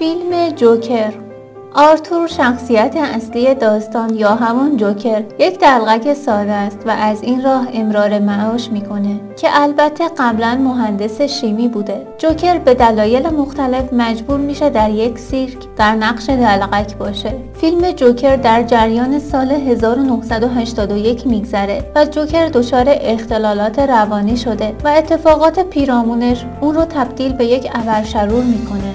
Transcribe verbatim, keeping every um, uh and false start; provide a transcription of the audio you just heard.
فیلم جوکر. آرتور شخصیت اصلی داستان یا همان جوکر یک دلقک ساده است و از این راه امرار معاش میکنه که البته قبلا مهندس شیمی بوده. جوکر به دلایل مختلف مجبور میشه در یک سیرک در نقش دلقک باشه. فیلم جوکر در جریان سال هزار و نهصد و هشتاد و یک میگذره و جوکر دچار اختلالات روانی شده و اتفاقات پیرامونش اون رو تبدیل به یک ابرشرور میکنه.